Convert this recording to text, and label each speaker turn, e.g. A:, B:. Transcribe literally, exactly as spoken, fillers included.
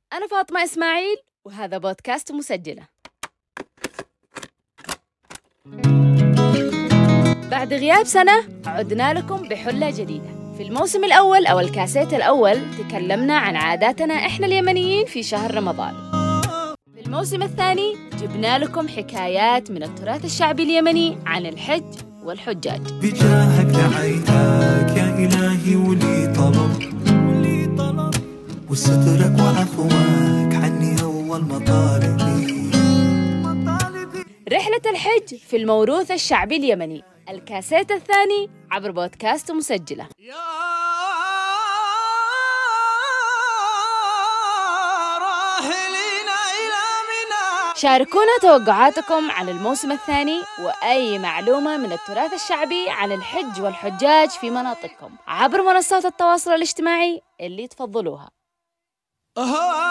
A: أنا فاطمة إسماعيل وهذا بودكاست مسجلة. بعد غياب سنة عدنا لكم بحلة جديدة. في الموسم الأول أو الكاسيت الأول تكلمنا عن عاداتنا إحنا اليمنيين في شهر رمضان. في الموسم الثاني جبنا لكم حكايات من التراث الشعبي اليمني عن الحج والحجاج.
B: بجاهك دعيتك يا إلهي ولي طلب وسترك وعفوك عني أول مطالبي.
A: رحلة الحج في الموروث الشعبي اليمني، الكاسيت الثاني عبر بودكاست مسجلة. شاركونا توقعاتكم عن الموسم الثاني وأي معلومة من التراث الشعبي عن الحج والحجاج في مناطقكم عبر منصات التواصل الاجتماعي اللي تفضلوها.